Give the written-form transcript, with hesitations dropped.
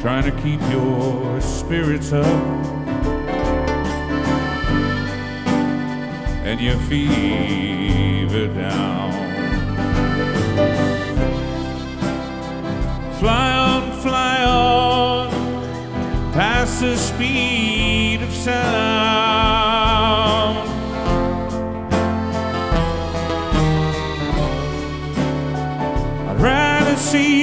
trying to keep your spirits up and your fever down. Fly on, past the speed of sound.